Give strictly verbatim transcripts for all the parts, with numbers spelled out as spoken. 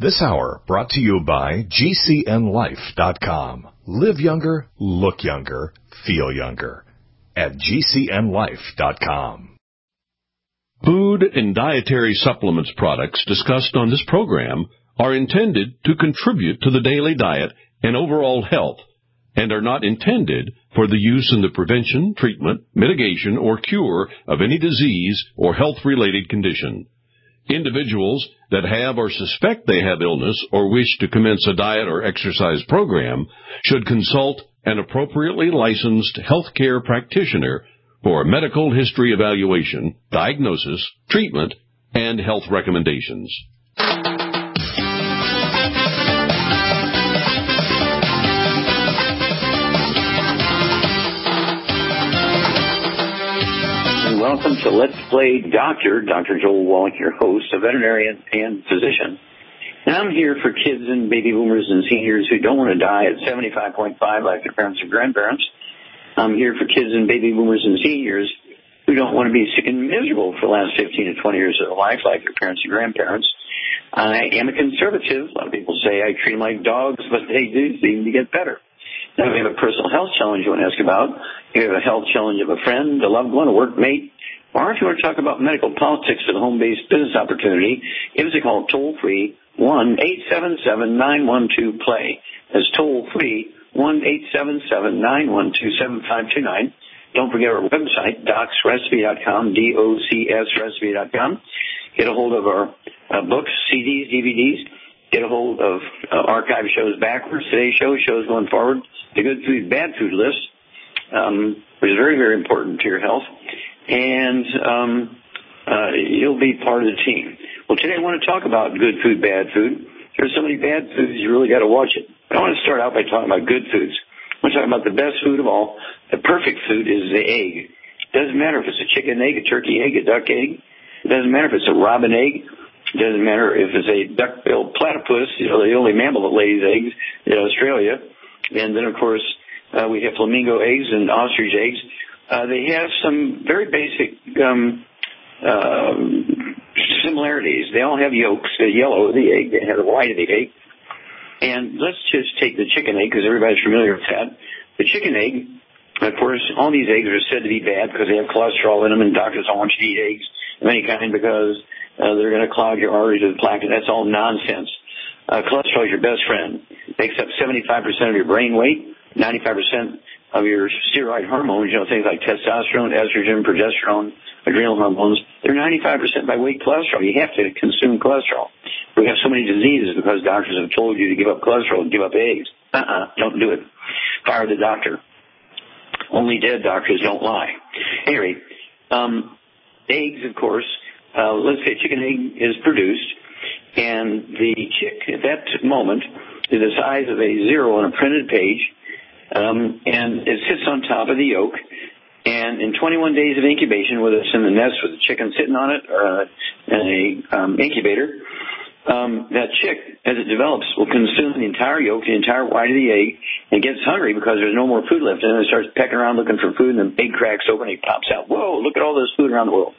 This hour brought to you by G C N life dot com. Live younger, look younger, feel younger at G C N life dot com. Food and dietary supplements products discussed on this program are intended to contribute to the daily diet and overall health and are not intended for the use in the prevention, treatment, mitigation, or cure of any disease or health-related condition. Individuals that have or suspect they have illness or wish to commence a diet or exercise program should consult an appropriately licensed healthcare practitioner for a medical history evaluation, diagnosis, treatment, and health recommendations. Welcome to Let's Play Doctor. Doctor Joel Wallach, your host, a veterinarian and physician. And I'm here for kids and baby boomers and seniors who don't want to die at seventy-five point five like their parents or grandparents. I'm here for kids and baby boomers and seniors who don't want to be sick and miserable for the last fifteen to twenty years of their life like their parents and grandparents. I am a conservative. A lot of people say I treat them like dogs, but they do seem to get better. Now, if you have a personal health challenge you want to ask about, you have a health challenge of a friend, a loved one, a workmate, or if you want to talk about medical politics for the home-based business opportunity, give us a call toll-free, one eight seven seven, nine one two, P L A Y. That's toll-free, one eight seven seven, nine one two, seven five two nine. Don't forget our website, docs recipe dot com, D O C S recipe dot com. Get a hold of our uh, books, C Ds, D V Ds. Get a hold of uh, archive shows backwards, today's show, shows going forward, the good food, bad food list, um, which is very, very important to your health. And um, uh, you'll be part of the team. Well, today I want to talk about good food, bad food. There's so many bad foods, you really got to watch it. But I want to start out by talking about good foods. I want to talk about the best food of all. The perfect food is the egg. It doesn't matter if it's a chicken egg, a turkey egg, a duck egg. It doesn't matter if it's a robin egg. It doesn't matter if it's a duck-billed platypus, you know, the only mammal that lays eggs in Australia. And then, of course, uh, we have flamingo eggs and ostrich eggs. Uh, they have some very basic um, uh, similarities. They all have yolks, the yellow of the egg. They have the white of the egg. And let's just take the chicken egg because everybody's familiar with that. The chicken egg, of course, all these eggs are said to be bad because they have cholesterol in them, and doctors don't want you to eat eggs of any kind because uh, they're going to clog your arteries with plaque. That's all nonsense. Uh, cholesterol is your best friend. It makes up seventy-five percent of your brain weight, ninety-five percent of your steroid hormones, you know, things like testosterone, estrogen, progesterone, adrenal hormones. They're ninety-five percent by weight cholesterol. You have to consume cholesterol. We have so many diseases because doctors have told you to give up cholesterol and give up eggs. Uh-uh, don't do it. Fire the doctor. Only dead doctors don't lie. Anyway, um, eggs, of course, uh, let's say chicken egg is produced, and the chick at that moment is the size of a zero on a printed page, um, and it sits on top of the yolk. And in twenty-one days of incubation, whether it's in the nest with the chicken sitting on it or uh, in a um, incubator, um, that chick, as it develops, will consume the entire yolk, the entire white of the egg, and gets hungry because there's no more food left. And then it starts pecking around looking for food, and the egg cracks open, and he pops out. Whoa, look at all this food around the world.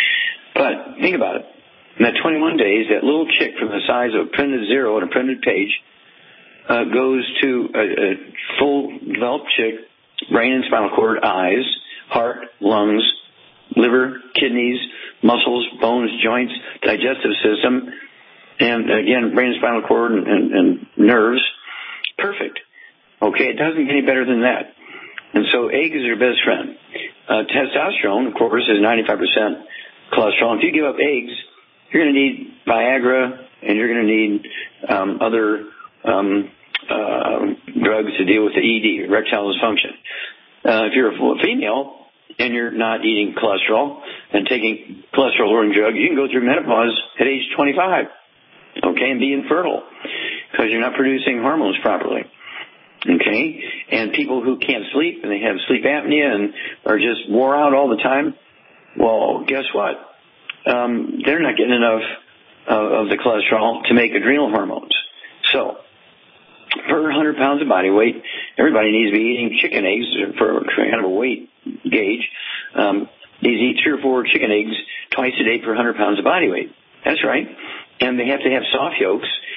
But think about it. In that twenty-one days, that little chick from the size of a printed zero on a printed page uh, goes to a, a full developed chick, brain and spinal cord, eyes, heart, lungs, liver, kidneys, muscles, bones, joints, digestive system, and again, brain and spinal cord and, and, and nerves. Perfect. Okay, it doesn't get any better than that. And so egg is your best friend. Uh, testosterone, of course, is ninety-five percent cholesterol. If you give up eggs, you're going to need Viagra, and you're going to need um, other um, uh, drugs to deal with the E D, erectile dysfunction. Uh, if you're a female and you're not eating cholesterol and taking cholesterol-lowering drugs, you can go through menopause at age twenty-five, okay, and be infertile because you're not producing hormones properly, okay? And people who can't sleep and they have sleep apnea and are just wore out all the time, well, guess what? Um, they're not getting enough uh, of the cholesterol to make adrenal hormones. So per one hundred pounds of body weight, everybody needs to be eating chicken eggs for kind of a weight gauge. Um, needs to eat three or four chicken eggs twice a day per one hundred pounds of body weight. That's right. And they have to have soft yolks.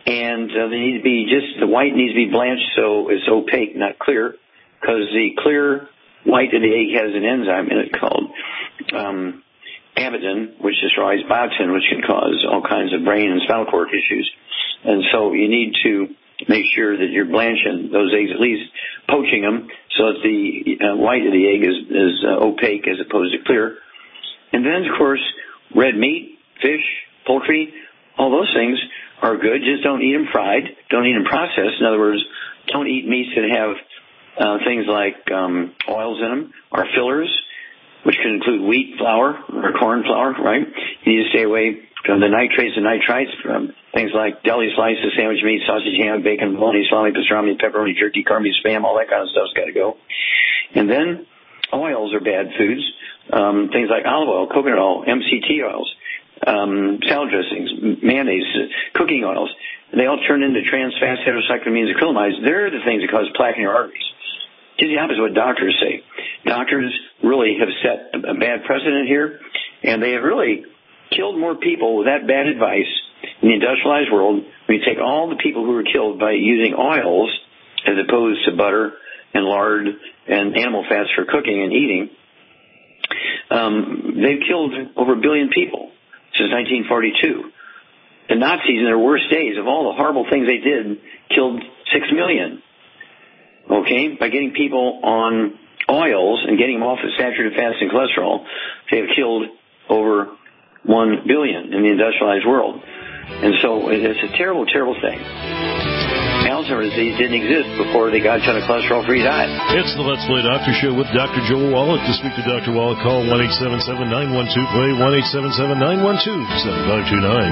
And uh, they need to be just, the white needs to be blanched so it's opaque, not clear, because the clear white of the egg has an enzyme in it called um, amidin, which destroys biotin, which can cause all kinds of brain and spinal cord issues. And so you need to make sure that you're blanching those eggs, at least poaching them, so that the uh, white of the egg is, is uh, opaque as opposed to clear. And then, of course, red meat, fish, poultry, all those things are good. Just don't eat them fried. Don't eat them processed. In other words, don't eat meats that have uh, things like um, oils in them or fillers, which can include wheat flour or corn flour, right? You need to stay away from the nitrates and nitrites from things like deli slices, sandwich meat, sausage, ham, bacon, bologna, salami, pastrami, pepperoni, jerky, corned beef, spam, all that kind of stuff's got to go. And then oils are bad foods. Um, things like olive oil, coconut oil, M C T oils, um, salad dressings, mayonnaise, cooking oils. They all turn into trans fat heterocyclamines and acrylamides. They're the things that cause plaque in your arteries. It's the opposite of what doctors say. Doctors really have set a bad precedent here, and they have really killed more people with that bad advice in the industrialized world. When you take all the people who were killed by using oils as opposed to butter and lard and animal fats for cooking and eating, um, they've killed over a billion people since nineteen forty-two. The Nazis, in their worst days, of all the horrible things they did, killed six million. Okay, by getting people on oils and getting them off of saturated fats and cholesterol, they have killed over one billion in the industrialized world. And so it's a terrible, terrible thing. Alzheimer's disease didn't exist before they got on a cholesterol-free diet. It's the Let's Play Doctor Show with Doctor Joel Wallach. To speak to Doctor Wallach, call one eight seven seven, nine one two, play, one eight seven seven, nine one two, seven five two nine.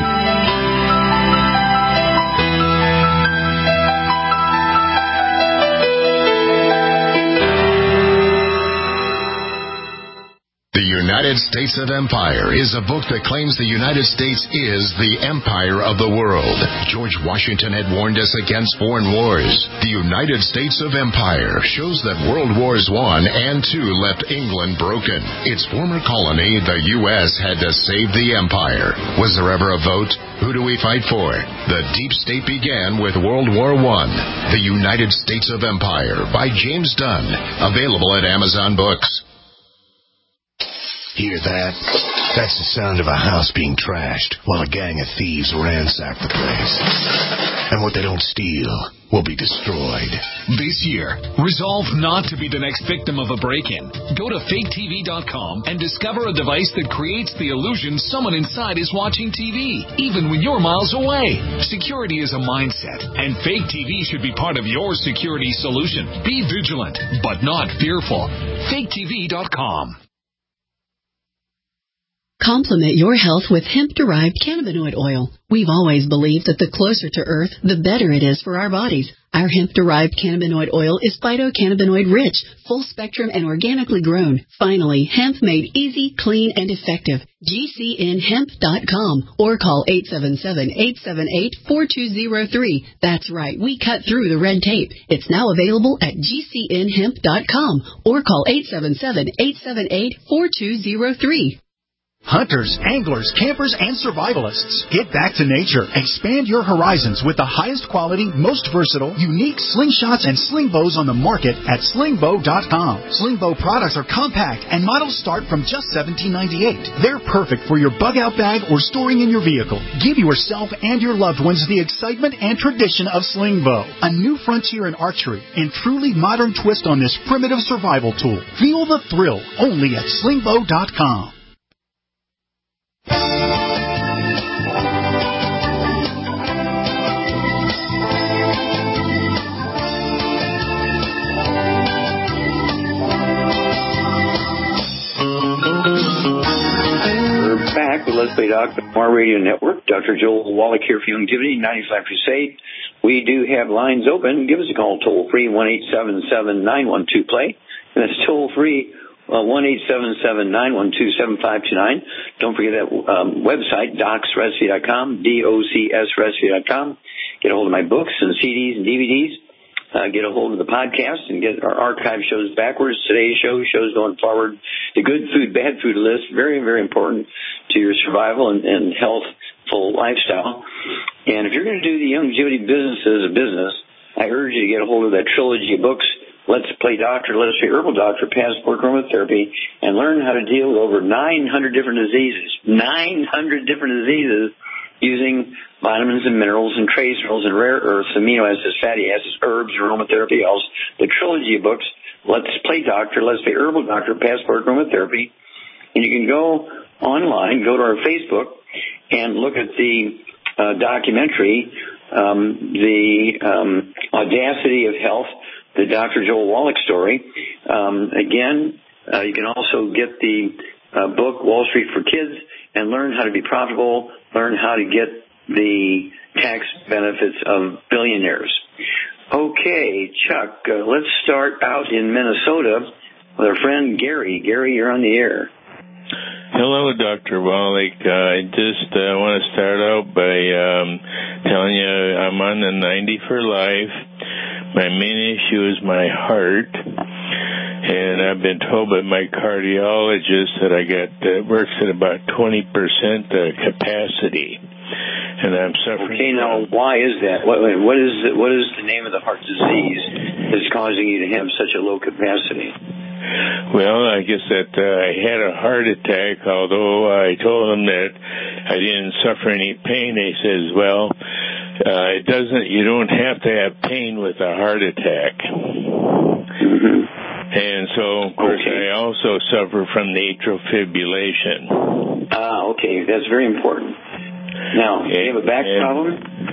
The United States of Empire is a book that claims the United States is the empire of the world. George Washington had warned us against foreign wars. The United States of Empire shows that World Wars One and Two left England broken. Its former colony, the U S, had to save the empire. Was there ever a vote? Who do we fight for? The deep state began with World War One. The United States of Empire by James Dunn. Available at Amazon Books. Hear that? That's the sound of a house being trashed while a gang of thieves ransack the place. And what they don't steal will be destroyed. This year, resolve not to be the next victim of a break-in. Go to fake T V dot com and discover a device that creates the illusion someone inside is watching T V, even when you're miles away. Security is a mindset, and Fake T V should be part of your security solution. Be vigilant, but not fearful. fake T V dot com. Complement your health with hemp-derived cannabinoid oil. We've always believed that the closer to Earth, the better it is for our bodies. Our hemp-derived cannabinoid oil is phytocannabinoid-rich, full-spectrum, and organically grown. Finally, hemp made easy, clean, and effective. G C N hemp dot com or call eight seven seven, eight seven eight, four two zero three. That's right, we cut through the red tape. It's now available at G C N hemp dot com or call eight seven seven, eight seven eight, four two zero three. Hunters, anglers, campers, and survivalists. Get back to nature. Expand your horizons with the highest quality, most versatile, unique slingshots and sling bows on the market at sling bow dot com. Sling bow products are compact and models start from just seventeen ninety-eight. They're perfect for your bug-out bag or storing in your vehicle. Give yourself and your loved ones the excitement and tradition of sling bow. A new frontier in archery and truly modern twist on this primitive survival tool. Feel the thrill only at sling bow dot com. Back with Let's Play Doc, the Mar Radio Network. Doctor Joel Wallach here for Youngevity, ninety-five Crusade. We do have lines open. Give us a call toll free, one eight seven seven, nine one two, play. And that's toll free, uh, one eight seven seven, nine one two, seven five two nine. Don't forget that um, website, docs recipe dot com, D O C S recipe dot com. Get a hold of my books and C Ds and D V Ds. Uh, get a hold of the podcast and get our archive shows backwards. Today's show, shows going forward. The good food, bad food list, very, very important to your survival and, and health full lifestyle. And if you're going to do the longevity business as a business, I urge you to get a hold of that trilogy of books, Let's Play Doctor, Let's Play Herbal Doctor, Passport Aromatherapy, and learn how to deal with over nine hundred different diseases. nine hundred different diseases using vitamins and minerals and trace minerals and rare earths, amino acids, fatty acids, herbs, aromatherapy, else. The trilogy of books, Let's Play Doctor, Let's Play Herbal Doctor, Passport Aromatherapy. And you can go online, go to our Facebook, and look at the uh, documentary, um, the um, Audacity of Health, the Doctor Joel Wallach story. Um, again, uh, you can also get the uh, book, Wall Street for Kids, and learn how to be profitable, learn how to get the tax benefits of billionaires. Okay, Chuck, uh, let's start out in Minnesota with our friend Gary. Gary, you're on the air. Hello, Doctor Wallach. Uh, I just uh, want to start out by um, telling you I'm on the ninety for life. My main issue is my heart, and I've been told by my cardiologist that I got uh, works at about twenty percent uh, capacity, and I'm suffering. Okay, now why is that? What, what is the, what is the name of the heart disease that's causing you to have such a low capacity? Well, I guess that uh, I had a heart attack, although I told them that I didn't suffer any pain. They says, well, uh, it doesn't, you don't have to have pain with a heart attack. Mm-hmm. And so, of course, okay. I also suffer from the atrial fibrillation. Ah, okay, that's very important. Now, do you have a back and, problem?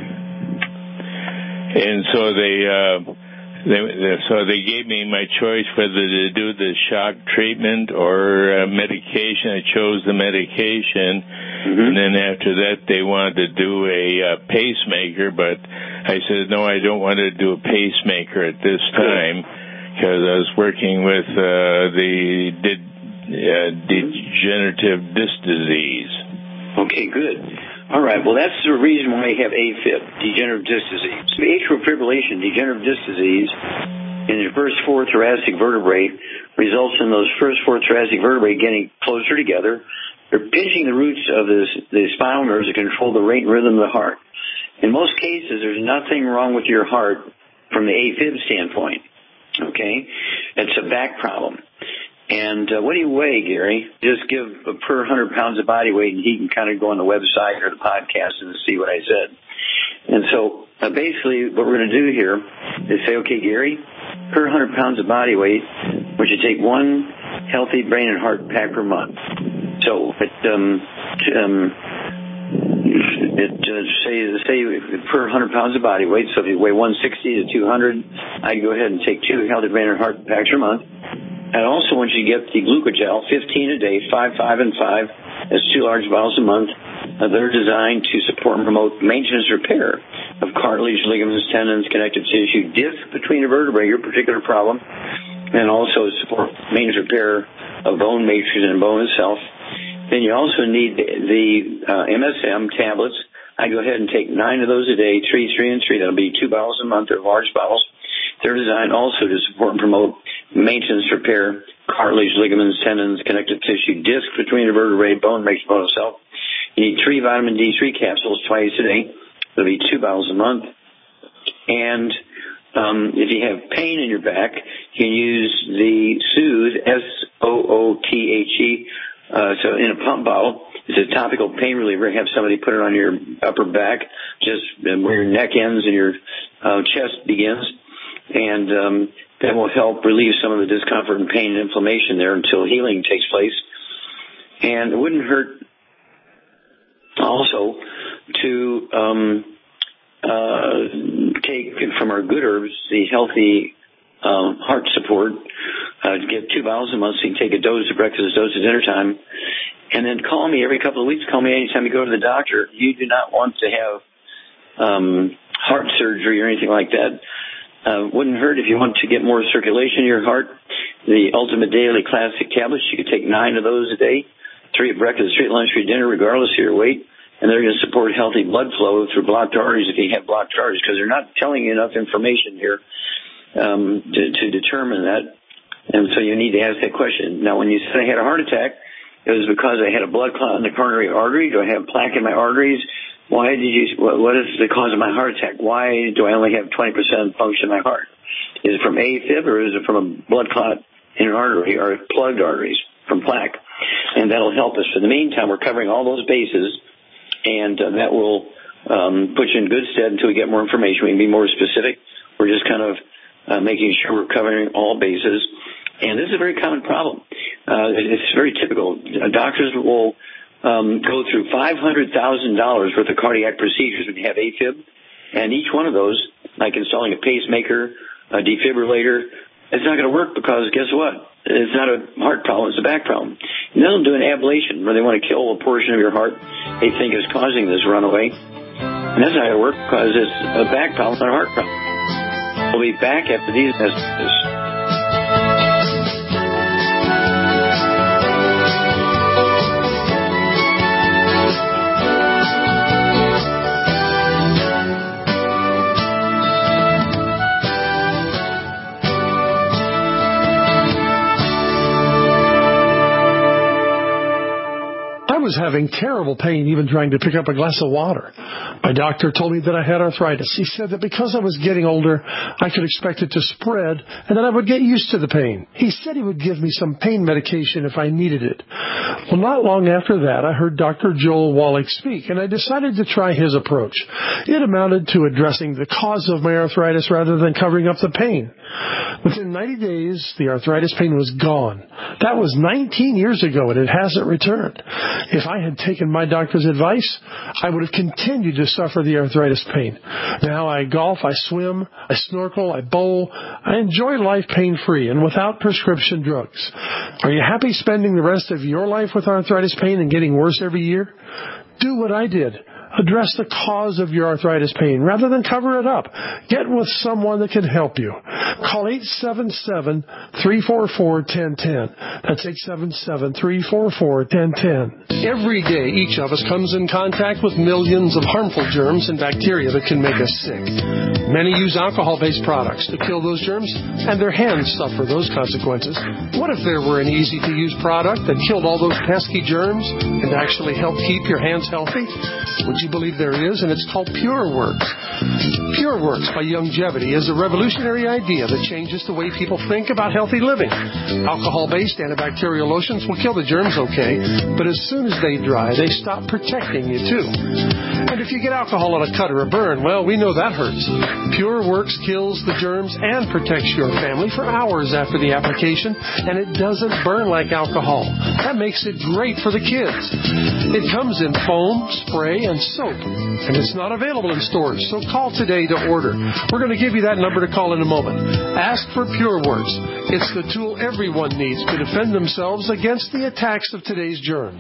And so they... Uh, They, so they gave me my choice whether to do the shock treatment or uh, medication. I chose the medication, mm-hmm. and then after that they wanted to do a uh, pacemaker, but I said, no, I don't want to do a pacemaker at this time because I was working with uh, the de- uh, degenerative disc disease. Okay, good. All right, well, that's the reason why you have A Fib, degenerative disc disease. Atrial fibrillation, degenerative disc disease, in the first four thoracic vertebrae results in those first four thoracic vertebrae getting closer together. They're pinching the roots of this, the spinal nerves that control the rate and rhythm of the heart. In most cases, there's nothing wrong with your heart from the A Fib standpoint, okay? It's a back problem. And uh, what do you weigh, Gary? Just give a per one hundred pounds of body weight, and he can kind of go on the website or the podcast and see what I said. And so uh, basically what we're going to do here is say, okay, Gary, per one hundred pounds of body weight, we should take one healthy brain and heart pack per month. So it, um, um, it uh, say, say per one hundred pounds of body weight, so if you weigh one sixty to two hundred, I'd go ahead and take two healthy brain and heart packs per month. I also want you to get the glucogel, fifteen a day, five, five, and five. That's two large bottles a month. Uh, they're designed to support and promote maintenance repair of cartilage, ligaments, tendons, connective tissue, disc between the vertebrae, your particular problem, and also support maintenance repair of bone matrix and bone itself. Then you also need the, the uh, M S M tablets. I go ahead and take nine of those a day, three, three, and three. That'll be two bottles a month. They're large bottles. They're designed also to support and promote maintenance repair, cartilage, ligaments, tendons, connective tissue, disc between the vertebrae, bone matrix, bone itself. You need three vitamin D three capsules twice a day. That'll be two bottles a month. And um, if you have pain in your back, you can use the Soothe, S O O T H E, uh, so in a pump bottle. It's a topical pain reliever. Have somebody put it on your upper back, just where your neck ends and your uh, chest begins. And um, that will help relieve some of the discomfort and pain and inflammation there until healing takes place. And it wouldn't hurt also to um, uh, take from our good herbs the healthy um, heart support. Uh, get two bottles a month so you can take a dose at breakfast, a dose at dinner time. And then call me every couple of weeks. Call me anytime you go to the doctor. You do not want to have um, heart surgery or anything like that. Uh, wouldn't hurt if you want to get more circulation in your heart. The Ultimate Daily Classic tablets, you could take nine of those a day, three at breakfast, three at lunch, three at dinner, regardless of your weight. And they're going to support healthy blood flow through blocked arteries if you have blocked arteries, because they're not telling you enough information here um, to, to determine that. And so you need to ask that question. Now, when you said I had a heart attack, it was because I had a blood clot in the coronary artery. Do I have plaque in my arteries? Why did you? What, what is the cause of my heart attack? Why do I only have twenty percent function in my heart? Is it from AFib or is it from a blood clot in an artery or plugged arteries from plaque? And that'll help us. For the meantime, we're covering all those bases, and uh, that will um, put you in good stead until we get more information. We can be more specific. We're just kind of uh, making sure we're covering all bases. And this is a very common problem. Uh, it's very typical. Uh, doctors will um, go through five hundred thousand dollars worth of cardiac procedures when you have AFib, and each one of those, like installing a pacemaker, a defibrillator, it's not going to work because guess what? It's not a heart problem, it's a back problem. And then they'll do an ablation where they want to kill a portion of your heart they think is causing this runaway. And that's not going to work because it's a back problem, not a heart problem. We'll be back after these messages. I was having terrible pain even trying to pick up a glass of water. My doctor told me that I had arthritis. He said that because I was getting older, I could expect it to spread and that I would get used to the pain. He said he would give me some pain medication if I needed it. Well, not long after that, I heard Doctor Joel Wallach speak, and I decided to try his approach. It amounted to addressing the cause of my arthritis rather than covering up the pain. Within ninety days, the arthritis pain was gone. That was nineteen years ago, and it hasn't returned. If I had taken my doctor's advice, I would have continued to suffer the arthritis pain. Now I golf, I swim, I snorkel, I bowl. I enjoy life pain-free and without prescription drugs. Are you happy spending the rest of your life with arthritis pain and getting worse every year? Do what I did. Address the cause of your arthritis pain rather than cover it up. Get with someone that can help you. Call eight seven seven, three four four, one zero one zero. That's eight seven seven, three four four, one zero one zero. Every day, each of us comes in contact with millions of harmful germs and bacteria that can make us sick. Many use alcohol-based products to kill those germs, and their hands suffer those consequences. What if there were an easy-to-use product that killed all those pesky germs and actually helped keep your hands healthy? Would you believe there is? And it's called PureWorks. PureWorks by Youngevity is a revolutionary idea that changes the way people think about healthy living. Alcohol-based antibacterial lotions will kill the germs okay, but as soon as they dry, they stop protecting you too. And if you get alcohol on a cut or a burn, well, we know that hurts. PureWorks kills the germs and protects your family for hours after the application, and it doesn't burn like alcohol. That makes it great for the kids. It comes in foam, spray, and soap, and it's not available in stores, so call today to order. We're going to give you that number to call in a moment. Ask for PureWorks. It's the tool everyone needs to defend themselves against the attacks of today's germs.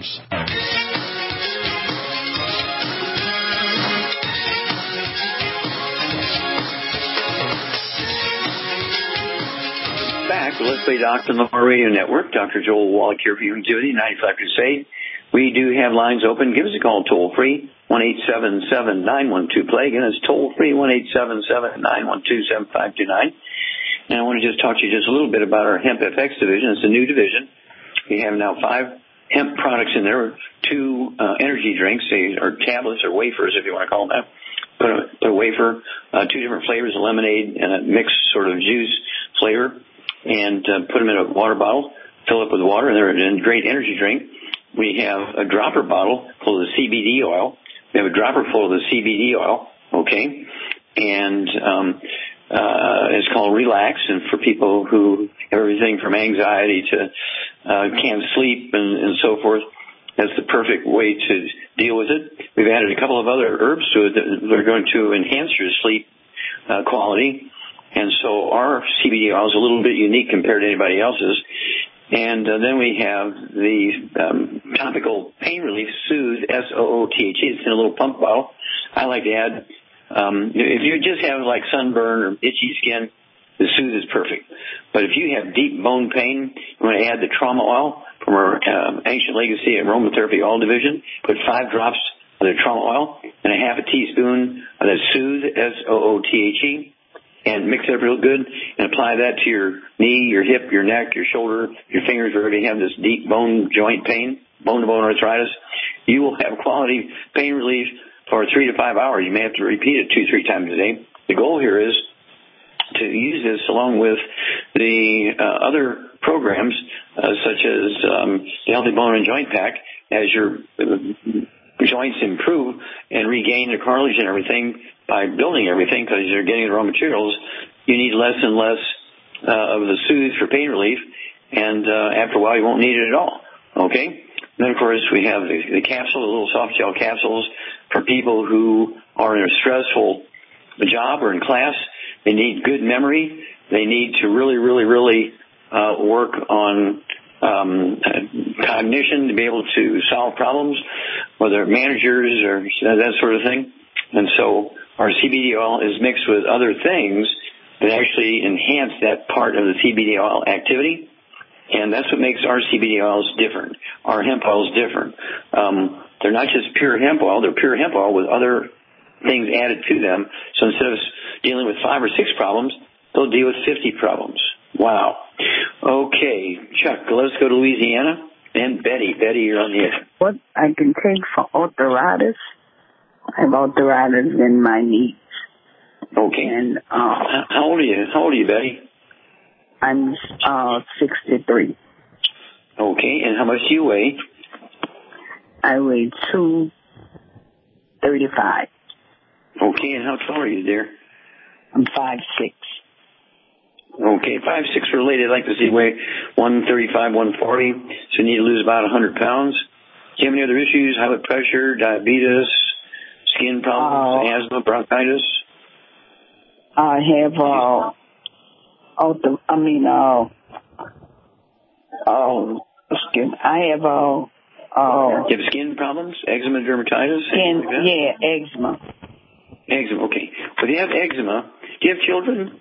Back with Let's Play Doctor on the More Radio Network. Doctor Joel Wallach here for Youngevity, ninety-five Crusade. We do have lines open. Give us a call toll-free, one eight seven seven, nine one two, play. Again, it's toll-free, one eight seven seven, nine one two, seven five two nine. And I want to just talk to you just a little bit about our Hemp F X division. It's a new division. We have now five hemp products in there, two uh, energy drinks, or tablets or wafers, if you want to call them that. Put a, put a wafer, uh, two different flavors, a lemonade and a mixed sort of juice flavor, and uh, put them in a water bottle, fill it up with water, and they're a great energy drink. We have a dropper bottle full of the C B D oil. We have a dropper full of the C B D oil, okay? And um, uh, it's called Relax, and for people who have everything from anxiety to uh, can't sleep and, and so forth, that's the perfect way to deal with it. We've added a couple of other herbs to it that are going to enhance your sleep uh, quality. And so our C B D oil is a little bit unique compared to anybody else's. And uh, then we have the um, topical pain relief Soothe, S O O T H E. It's in a little pump bottle. I like to add, um, if you just have like sunburn or itchy skin, the Soothe is perfect. But if you have deep bone pain, you want to add the trauma oil from our um, Ancient Legacy Aromatherapy Oil Division. Put five drops of the trauma oil and a half a teaspoon of the Soothe, S O O T H E. And mix it up real good and apply that to your knee, your hip, your neck, your shoulder, your fingers, wherever you have this deep bone joint pain. bone-to-bone arthritis, you will have quality pain relief for three to five hours. You may have to repeat it two, three times a day. The goal here is to use this along with the uh, other programs, uh, such as um, the Healthy Bone and Joint Pack, as your joints improve and regain the cartilage and everything by building everything, because you're getting the raw materials. You need less and less uh, of the soothe for pain relief, and uh, after a while you won't need it at all. Okay? And then, of course, we have the, the capsule, the little soft gel capsules for people who are in a stressful job or in class. They need good memory. They need to really, really, really uh, work on um, cognition to be able to solve problems, whether managers or that sort of thing. And so our C B D oil is mixed with other things that actually enhance that part of the C B D oil activity. And that's what makes our C B D oils different. Our hemp oils different. Um, they're not just pure hemp oil. They're pure hemp oil with other things added to them. So instead of dealing with five or six problems, they'll deal with fifty problems. Wow. Okay, Chuck, let's go to Louisiana. And Betty. Betty, you're on the air. What I can take for arthritis? I have arthritis in my knees. Okay. And uh, how old are you? How old are you, Betty? I'm uh, sixty-three. Okay, and how much do you weigh? I weigh two thirty-five. Okay, and how tall are you, dear? I'm five six. Okay, five six related. I'd like to see you weigh one thirty-five, one forty. So you need to lose about one hundred pounds. Do you have any other issues? High blood pressure, diabetes, skin problems, uh, asthma, bronchitis? I have, uh, auto, I mean, uh, uh, skin. I have, uh, uh, you have skin problems? Eczema, dermatitis? Skin, like that? yeah, eczema. Eczema, okay. Well, if you have eczema, do you have children?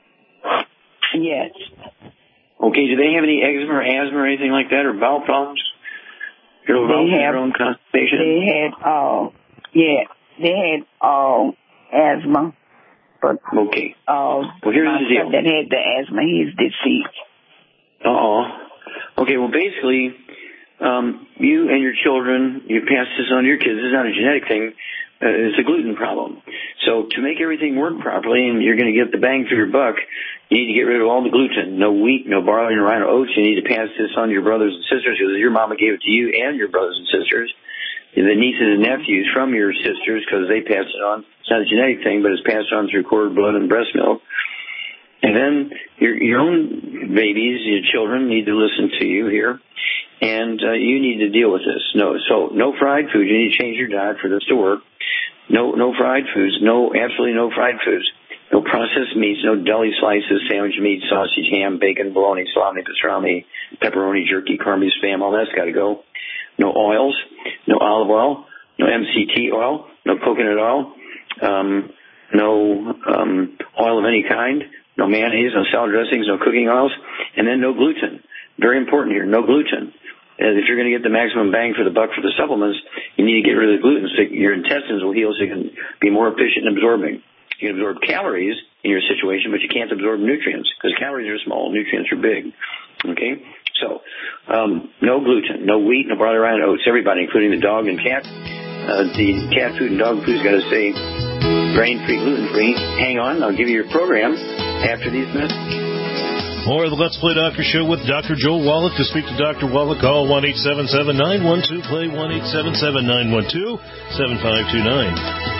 Yes. Okay, do they have any eczema or asthma or anything like that, or bowel problems? Your They have, their own constipation? They had, uh, yeah, they had, uh, asthma. But, okay. Uh, well, here's my the deal. son that had the asthma, he's deceased. Uh-oh. Okay, well, basically, um, you and your children, you pass this on to your kids. This is not a genetic thing. Uh, it's a gluten problem. So to make everything work properly and you're going to get the bang for your buck, you need to get rid of all the gluten. No wheat, no barley, no rye, no oats. You need to pass this on to your brothers and sisters, because your mama gave it to you and your brothers and sisters. The nieces and nephews from your sisters, because they pass it on. It's not a genetic thing, but it's passed on through cord blood and breast milk. And then your, your own babies, your children, need to listen to you here. And uh, you need to deal with this. No, so no fried food. You need to change your diet for this to work. No, no fried foods. No, absolutely no fried foods. No processed meats. No deli slices, sandwich meat, sausage, ham, bacon, bologna, salami, pastrami, pepperoni, jerky, corned beef, spam. All that's got to go. No oils. No olive oil. No M C T oil. No coconut oil. Um, no um, oil of any kind. No mayonnaise. No salad dressings. No cooking oils. And then no gluten. Very important here. No gluten. And if you're going to get the maximum bang for the buck for the supplements, you need to get rid of the gluten so your intestines will heal so you can be more efficient in absorbing. You can absorb calories in your situation, but you can't absorb nutrients because calories are small, nutrients are big. Okay? So, um, no gluten, no wheat, no barley, rye, and oats. Everybody, including the dog and cat. Uh, the cat food and dog food's got to say grain-free, gluten-free. Hang on, I'll give you your program after these minutes. More of the Let's Play Doctor Show with Doctor Joel Wallach. To speak to Doctor Wallach, call one eight seven seven, nine one two, play, one eight seven seven, nine one two, seven five two nine.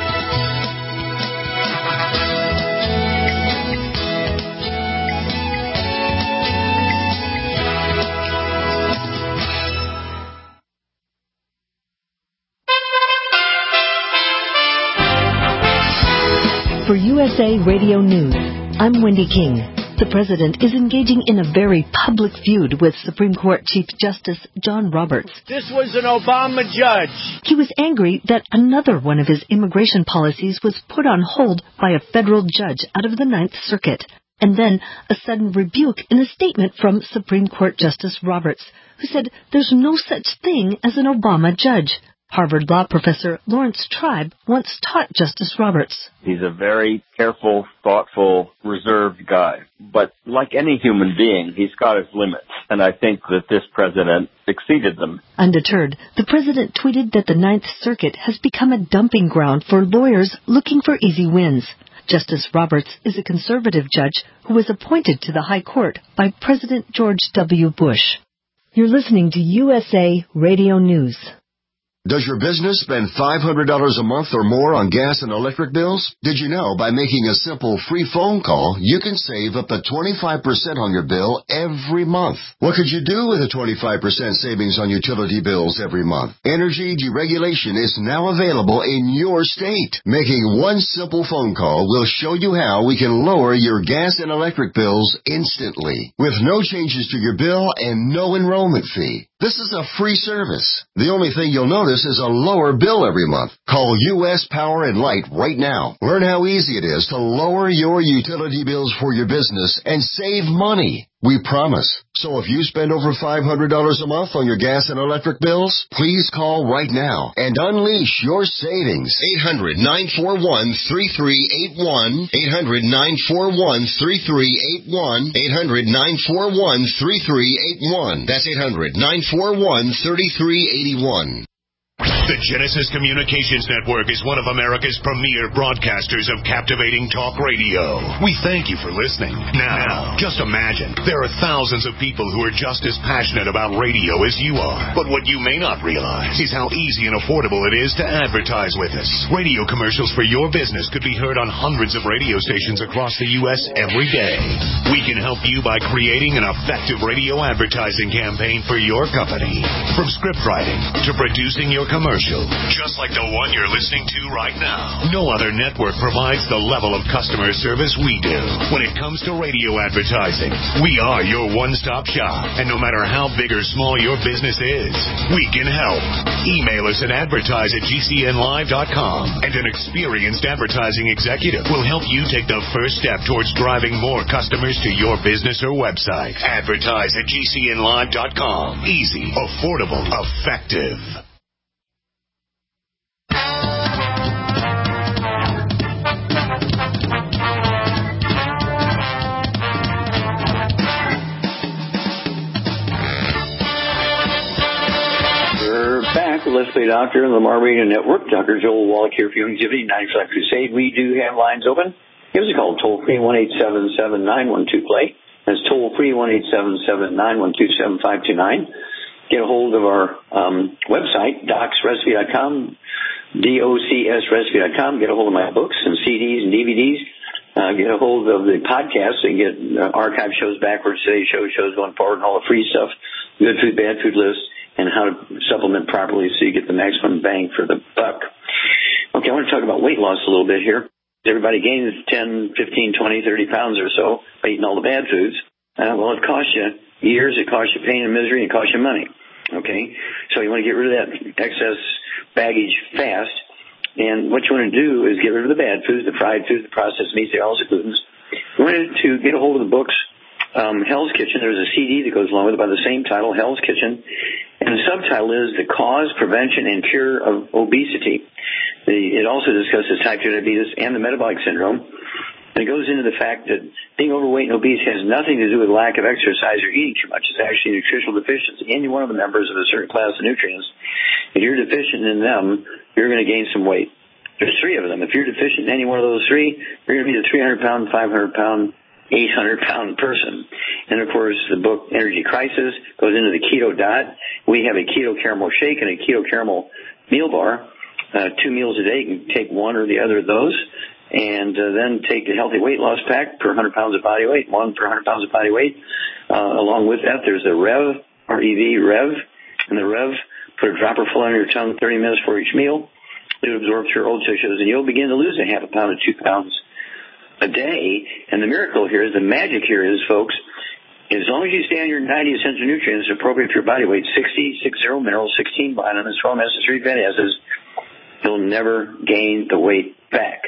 For U S A Radio News, I'm Wendy King. The president is engaging in a very public feud with Supreme Court Chief Justice John Roberts. This was an Obama judge. He was angry that another one of his immigration policies was put on hold by a federal judge out of the Ninth Circuit. And then a sudden rebuke in a statement from Supreme Court Justice Roberts, who said there's no such thing as an Obama judge. Harvard Law professor Lawrence Tribe once taught Justice Roberts. He's a very careful, thoughtful, reserved guy. But like any human being, he's got his limits. And I think that this president exceeded them. Undeterred, the president tweeted that the Ninth Circuit has become a dumping ground for lawyers looking for easy wins. Justice Roberts is a conservative judge who was appointed to the High Court by President George W. Bush. You're listening to U S A Radio News. Does your business spend five hundred dollars a month or more on gas and electric bills? Did you know by making a simple free phone call, you can save up to twenty-five percent on your bill every month? What could you do with a twenty-five percent savings on utility bills every month? Energy deregulation is now available in your state. Making one simple phone call will show you how we can lower your gas and electric bills instantly, with no changes to your bill and no enrollment fee. This is a free service. The only thing you'll notice is a lower bill every month. Call U S Power and Light right now. Learn how easy it is to lower your utility bills for your business and save money. We promise. So if you spend over five hundred dollars a month on your gas and electric bills, please call right now and unleash your savings. eight hundred, nine four one, three three eight one. eight hundred, nine four one, three three eight one. eight hundred, nine four one, three three eight one. That's eight hundred, nine four one, three three eight one. The Genesis Communications Network is one of America's premier broadcasters of captivating talk radio. We thank you for listening. Now, just imagine, there are thousands of people who are just as passionate about radio as you are. But what you may not realize is how easy and affordable it is to advertise with us. Radio commercials for your business could be heard on hundreds of radio stations across the U S every day. We can help you by creating an effective radio advertising campaign for your company. From script writing to producing your commercial, just like the one you're listening to right now. No other network provides the level of customer service we do. When it comes to radio advertising, we are your one-stop shop. And no matter how big or small your business is, we can help. Email us at advertise at g c n live dot com, and an experienced advertising executive will help you take the first step towards driving more customers to your business or website. Advertise at g c n live dot com. Easy, affordable, effective. Back with Let's Play Doctor and the Lamar Radio Network. Doctor Joel Wallach here for Youngevity, ninety-five Crusade. We do have lines open. Give us a call, toll free, one eight seven seven, nine one two, play. That's toll free, one eight seven seven, nine one two, seven five two nine. Get a hold of our um, website, docs recipe dot com, D O C S recipe dot com. Get a hold of my books and C Ds and D V Ds. Uh, get a hold of the podcast and get uh, archive shows backwards, today's show, shows going forward, and all the free stuff, good food, bad food lists, and how to supplement properly so you get the maximum bang for the buck. Okay, I want to talk about weight loss a little bit here. Everybody gains ten, fifteen, twenty, thirty pounds or so by eating all the bad foods. Uh, well, it costs you years, it costs you pain and misery, and it costs you money. Okay, so you want to get rid of that excess baggage fast. And what you want to do is get rid of the bad foods, the fried foods, the processed meats, the oils, the glutens. You want to get a hold of the books, um, Hell's Kitchen. There's a C D that goes along with it by the same title, Hell's Kitchen. And the subtitle is The Cause, Prevention, and Cure of Obesity. The, it also discusses type two diabetes and the metabolic syndrome. And it goes into the fact that being overweight and obese has nothing to do with lack of exercise or eating too much. It's actually a nutritional deficiency. Any one of the members of a certain class of nutrients, if you're deficient in them, you're going to gain some weight. There's three of them. If you're deficient in any one of those three, you're going to be the three hundred pound, five hundred pound, eight hundred pound person. And, of course, the book Energy Crisis goes into the keto diet. We have a keto caramel shake and a keto caramel meal bar. Uh, two meals a day. You can take one or the other of those. And uh, then take the healthy weight loss pack per one hundred pounds of body weight, one per one hundred pounds of body weight. Uh, along with that, there's the Rev, R E V, Rev. And the Rev, put a dropper full under your tongue thirty minutes for each meal. It absorbs your old tissues, and you'll begin to lose a half a pound to two pounds a day. And the miracle here is, the magic here is, folks, as long as you stay on your ninety essential nutrients appropriate for your body weight, sixty, sixty minerals, sixteen vitamins, twelve omega three fatty acids, you'll never gain the weight back.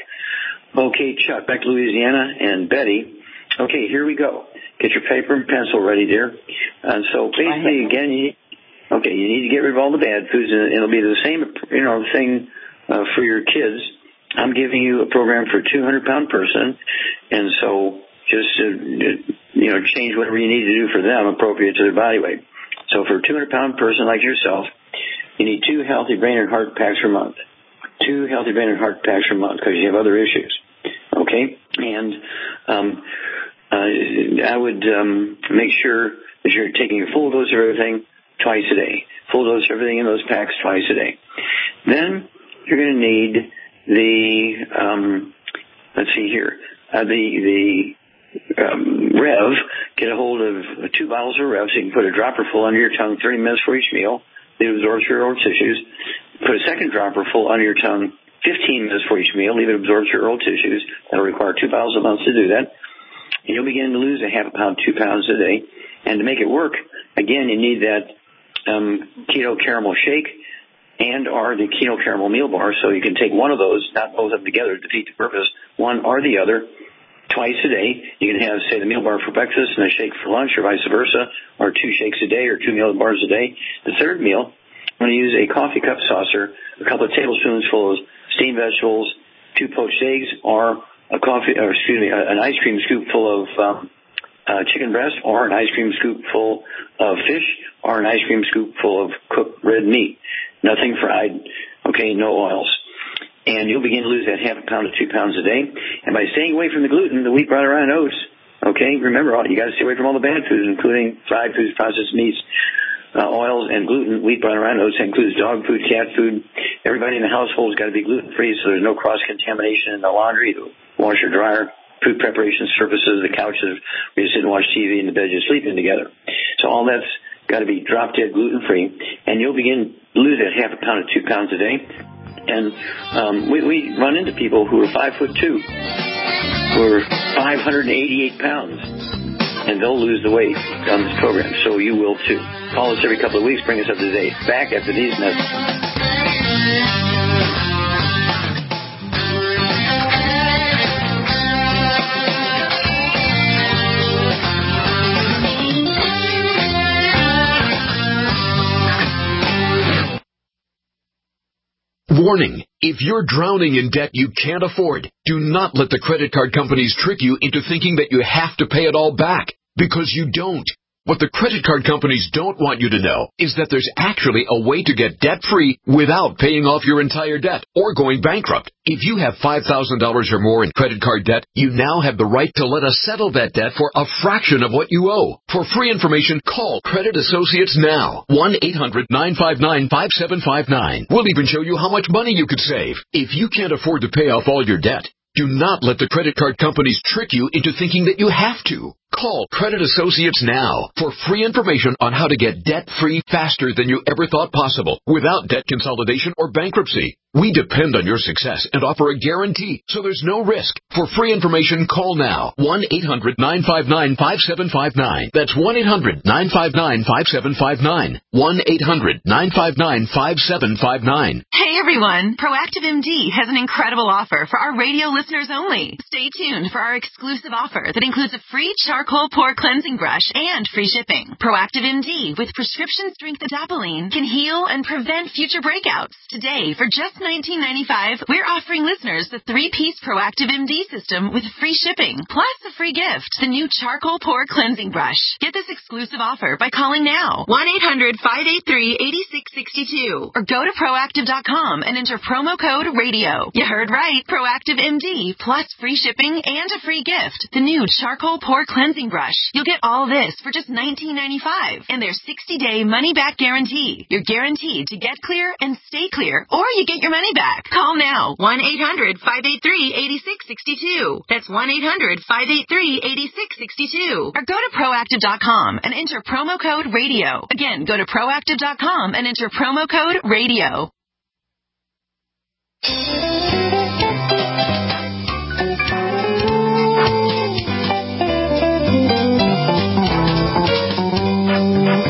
Okay, Chuck, back to Louisiana, and Betty. Okay, here we go. Get your paper and pencil ready, dear. And so basically, again, you, okay, Okay, you need to get rid of all the bad foods, and it'll be the same, you know, thing uh, for your kids. I'm giving you a program for a two hundred pound person, and so just, uh, you know, change whatever you need to do for them appropriate to their body weight. So for a two hundred pound person like yourself, you need two healthy brain and heart packs per month. Two healthy brain and heart packs per month because you have other issues. Okay? And um, uh, I would um, make sure that you're taking a full dose of everything twice a day. Full dose of everything in those packs twice a day. Then you're going to need the, um, let's see here, uh, the, the um, Rev. Get a hold of two bottles of Rev so you can put a dropper full under your tongue thirty minutes for each meal. It absorbs through your oral tissues. Put a second dropper full under your tongue fifteen minutes for each meal. Leave it absorb through your oral tissues. That'll require two bottles a month to do that. And you'll begin to lose a half a pound, two pounds a day. And to make it work, again, you need that um, keto caramel shake and or the keto caramel meal bar. So you can take one of those, not both of them together to defeat the purpose, one or the other, twice a day. You can have, say, the meal bar for breakfast and a shake for lunch or vice versa, or two shakes a day or two meal bars a day. The third meal, I'm going to use a coffee cup saucer, a couple of tablespoons full of steamed vegetables, two poached eggs, or a coffee, or excuse me, an ice cream scoop full of um, uh, chicken breast, or an ice cream scoop full of fish, or an ice cream scoop full of cooked red meat. Nothing fried, okay, no oils. And you'll begin to lose that half a pound to two pounds a day. And by staying away from the gluten, the wheat, bran, and oats, okay, remember, you got to stay away from all the bad foods, including fried foods, processed meats, uh, oils, and gluten. Wheat, bran, and oats. That includes dog food, cat food. Everybody in the household has got to be gluten-free, so there's no cross-contamination in the laundry, the washer, dryer, food preparation surfaces, the couches where you sit and watch T V, and the bed you're sleeping together. So all that's got to be drop-dead gluten-free, and you'll begin to lose that half a pound to two pounds a day. And um, we, we run into people who are five foot two, who are five hundred eighty-eight pounds, and they'll lose the weight on this program. So you will too. Call us every couple of weeks. Bring us up to date. Back after these messages. Warning, if you're drowning in debt you can't afford, do not let the credit card companies trick you into thinking that you have to pay it all back, because you don't. What the credit card companies don't want you to know is that there's actually a way to get debt-free without paying off your entire debt or going bankrupt. If you have five thousand dollars or more in credit card debt, you now have the right to let us settle that debt for a fraction of what you owe. For free information, call Credit Associates now. one eight hundred nine five nine five seven five nine. We'll even show you how much money you could save. If you can't afford to pay off all your debt, do not let the credit card companies trick you into thinking that you have to. Call Credit Associates now for free information on how to get debt-free faster than you ever thought possible without debt consolidation or bankruptcy. We depend on your success and offer a guarantee, so there's no risk. For free information, call now. one eight hundred nine five nine five seven five nine. That's one eight hundred nine five nine five seven five nine. one eight hundred nine five nine five seven five nine. Hey everyone, Proactive M D has an incredible offer for our radio listeners only. Stay tuned for our exclusive offer that includes a free charcoal pore cleansing brush and free shipping. Proactive M D with prescription strength adapalene can heal and prevent future breakouts. Today, for just nineteen ninety-five dollars, we're offering listeners the three-piece Proactive M D system with free shipping, plus a free gift, the new charcoal pore cleansing brush. Get this exclusive offer by calling now, one eight hundred five eight three eight six six two, or go to proactive dot com and enter promo code radio. You heard right, Proactive M D, plus free shipping and a free gift, the new charcoal pore cleansing brush. You'll get all this for just nineteen ninety-five dollars, and their sixty-day money-back guarantee. You're guaranteed to get clear and stay clear, or you get your money back. Call now, one eight hundred five eight three eight six six two. That's one eight hundred five eight three eight six six two. Or go to proactive dot com and enter promo code radio. Again, go to proactive dot com and enter promo code radio.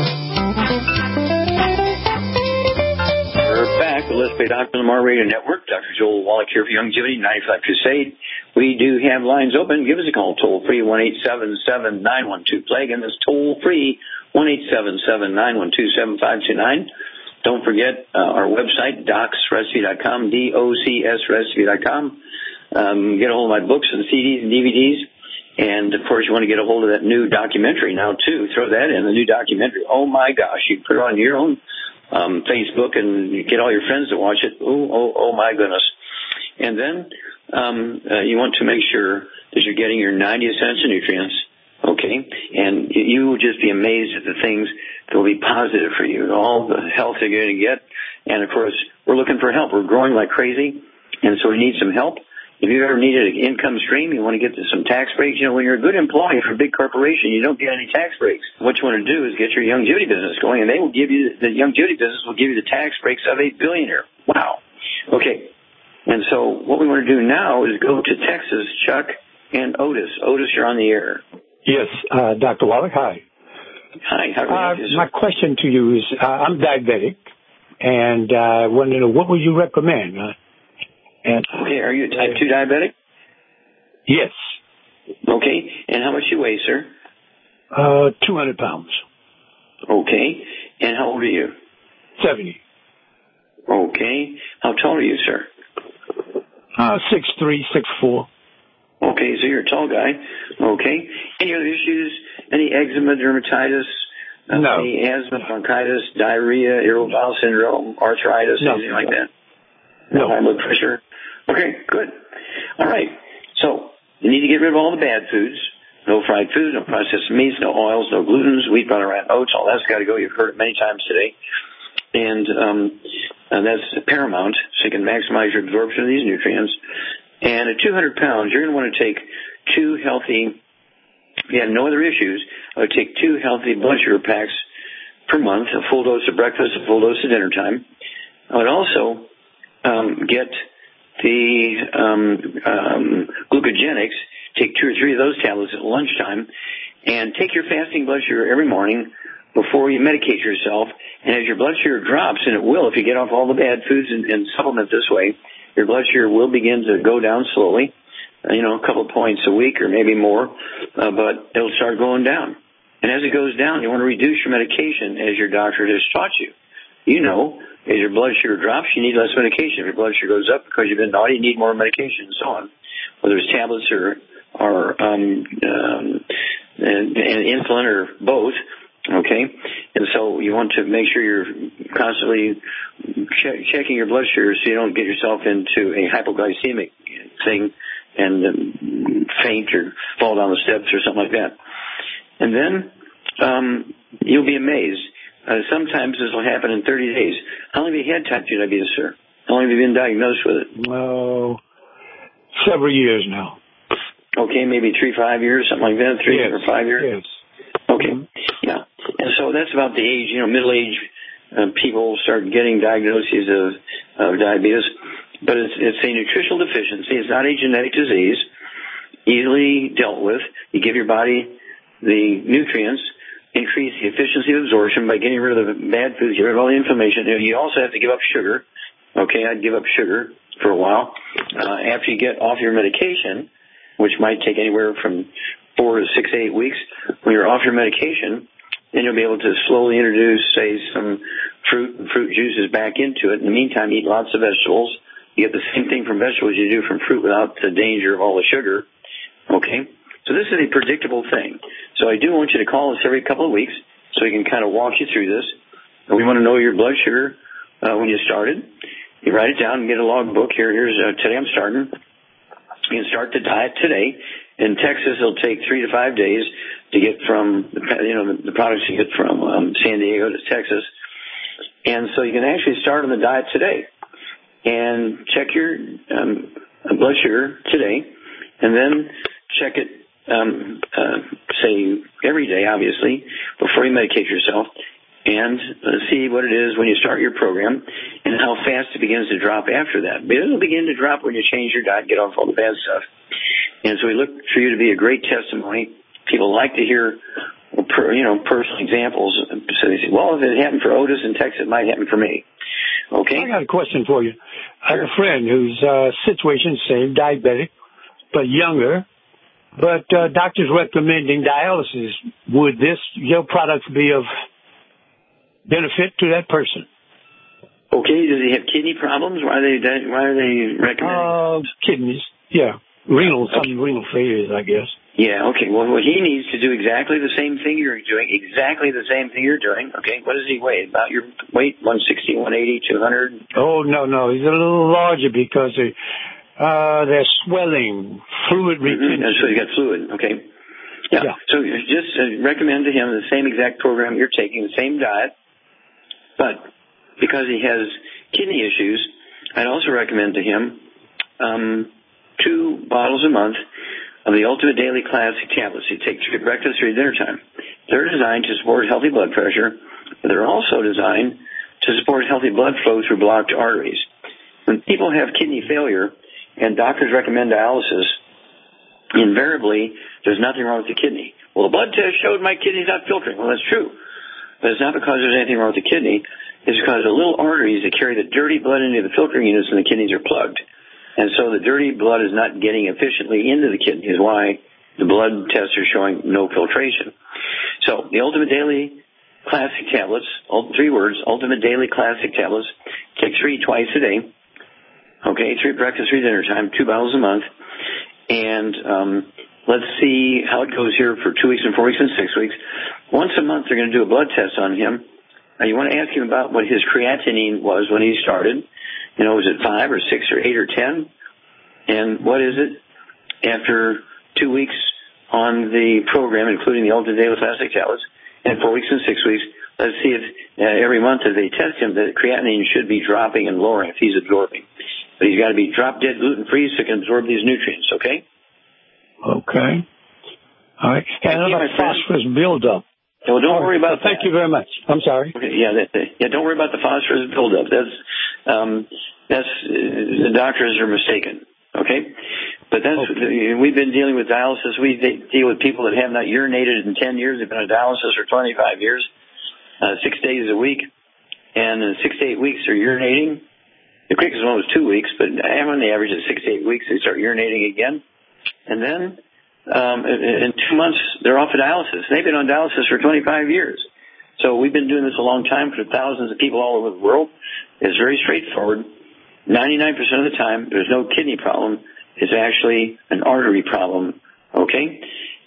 Let's Pay Doctor Lamar Radio Network. Doctor Joel Wallach here for Youngevity ninety-five Crusade. We do have lines open. Give us a call toll-free, one eight seven seven, nine one two, play. Again, that's toll-free, one eight seven seven, nine one two, seven five two nine. Don't forget uh, our website, docs recipe dot com, D O C S recipe dot com. Um, get a hold of my books and C Ds and D V Ds. And, of course, you want to get a hold of that new documentary now, too. Throw that in, the new documentary. Oh, my gosh. You put it on your own um, Facebook and you get all your friends to watch it. Oh, oh, oh, my goodness. And then um, uh, you want to make sure that you're getting your ninety essential nutrients, okay? And you will just be amazed at the things that will be positive for you, all the health you're going to get. And, of course, we're looking for help. We're growing like crazy, and so we need some help. If you've ever needed an income stream, you want to get to some tax breaks. You know, when you're a good employee for a big corporation, you don't get any tax breaks. What you want to do is get your Youngevity business going, and they will give you, the Youngevity business will give you the tax breaks of a billionaire. Wow. Okay. And so what we want to do now is go to Texas, Chuck and Otis. Otis, you're on the air. Yes, uh, Doctor Wallach, hi. Hi, how can I help you, sir? My question to you is, uh, I'm diabetic, and I uh, want to know, what would you recommend? Uh, And, okay, are you a type two diabetic? Yes. Okay, and how much you weigh, sir? Uh, two hundred pounds. Okay, and how old are you? seventy. Okay, how tall are you, sir? Uh, six three, six four. Okay, so you're a tall guy. Okay, any other issues? Any eczema, dermatitis? Uh, no. Any asthma, bronchitis, diarrhea, irritable bowel syndrome, arthritis, no. anything like that? No. High blood pressure? Okay, good. All right. So you need to get rid of all the bad foods. No fried food, no processed meats, no oils, no glutens, wheat, butter, rat, oats. All that's got to go. You've heard it many times today. And, um, and that's paramount, so you can maximize your absorption of these nutrients. And at two hundred pounds, you're going to want to take two healthy, if you have no other issues, I would take two healthy blood sugar packs per month, a full dose of breakfast, a full dose of dinner time. I would also um, get the um, um, glucogenics, take two or three of those tablets at lunchtime, and take your fasting blood sugar every morning before you medicate yourself. And as your blood sugar drops, and it will if you get off all the bad foods and, and supplement this way, your blood sugar will begin to go down slowly, you know, a couple of points a week or maybe more, uh, but it'll start going down. And as it goes down, you want to reduce your medication as your doctor has taught you. You know, as your blood sugar drops, you need less medication. If your blood sugar goes up because you've been naughty, you need more medication and so on, whether it's tablets or, or um, um, and, and insulin or both. Okay, and so you want to make sure you're constantly che- checking your blood sugar so you don't get yourself into a hypoglycemic thing and um, faint or fall down the steps or something like that. And then um, you'll be amazed. Uh, sometimes this will happen in thirty days. How long have you had type two diabetes, sir? How long have you been diagnosed with it? Oh, several years now. Okay, maybe three, five years, something like that, three yes. or five years? Yes. Okay, yeah. And so that's about the age, you know, middle-aged uh, people start getting diagnoses of, of diabetes. But it's, it's a nutritional deficiency. It's not a genetic disease, easily dealt with. You give your body the nutrients, increase the efficiency of absorption by getting rid of the bad foods, get rid of all the inflammation. You also have to give up sugar. Okay, I'd give up sugar for a while. Uh, after you get off your medication, which might take anywhere from four to six, eight weeks, when you're off your medication, then you'll be able to slowly introduce, say, some fruit and fruit juices back into it. In the meantime, eat lots of vegetables. You get the same thing from vegetables you do from fruit without the danger of all the sugar. Okay? So this is a predictable thing. So I do want you to call us every couple of weeks so we can kind of walk you through this. And we want to know your blood sugar uh, when you started. You write it down and get a log book. Here, here's uh, today I'm starting. You can start the diet today. In Texas, it'll take three to five days to get from, you know, the, the products you get from um, San Diego to Texas. And so you can actually start on the diet today and check your um, blood sugar today, and then check it, um, uh, say, every day, obviously, before you medicate yourself, and uh, see what it is when you start your program and how fast it begins to drop after that. But it'll begin to drop when you change your diet, get off all the bad stuff. And so we look for you to be a great testimony. People like to hear, you know, personal examples. So they say, well, if it happened for Otis in Texas, it might happen for me. Okay? I got a question for you. I have a friend whose uh, situation same, diabetic, but younger. But uh, doctors recommending dialysis. Would this your product be of benefit to that person? Okay. Does he have kidney problems? Why are they Why are they recommending? Uh, kidneys. Yeah. Renal. Okay. Some renal failures, I guess. Yeah, okay. Well, well, he needs to do exactly the same thing you're doing, exactly the same thing you're doing. Okay, what does he weigh? About your weight, one sixty, one eighty, two hundred? Oh, no, no. He's a little larger because they, uh, they're swelling, fluid retention. Mm-hmm. So he's got fluid, okay. Yeah, yeah. So just uh, recommend to him the same exact program you're taking, the same diet, but because he has kidney issues, I'd also recommend to him um, two bottles a month of the Ultimate Daily Classic tablets. You take three at breakfast, three at dinner time. They're designed to support healthy blood pressure, but they're also designed to support healthy blood flow through blocked arteries. When people have kidney failure and doctors recommend dialysis, invariably there's nothing wrong with the kidney. Well, the blood test showed my kidney's not filtering. Well, that's true. But it's not because there's anything wrong with the kidney. It's because the little arteries that carry the dirty blood into the filtering units and the kidneys are plugged. And so the dirty blood is not getting efficiently into the kidney, is why the blood tests are showing no filtration. So the Ultimate Daily Classic tablets, three words, Ultimate Daily Classic tablets, take three twice a day. Okay, three breakfast, three dinner time, two bottles a month. And um, let's see how it goes here for two weeks and four weeks and six weeks. Once a month, they're going to do a blood test on him. Now, you want to ask him about what his creatinine was when he started. You know, was it five or six or eight or ten? And what is it after two weeks on the program, including the Ultimate Daily Classic tablets, and four weeks and six weeks? Let's see if uh, every month as they test him, the creatinine should be dropping and lowering if he's absorbing. But he's got to be drop-dead gluten-free so he can absorb these nutrients, okay? Okay. All right. And another phosphorus buildup. Well, don't worry about well, thank that. you very much. I'm sorry. Okay, yeah, that, that, yeah. Don't worry about the phosphorus buildup. That's um, that's uh, the doctors are mistaken. Okay, but that's okay. We've been dealing with dialysis. We deal with people that have not urinated in ten years. They've been on dialysis for twenty-five years, uh, six days a week, and in six to eight weeks they're urinating. The quickest one was two weeks, but on the average of six to eight weeks they start urinating again, and then. Um, in two months, they're off of dialysis. They've been on dialysis for twenty-five years. So we've been doing this a long time for thousands of people all over the world. It's very straightforward. ninety-nine percent of the time, there's no kidney problem. It's actually an artery problem. Okay?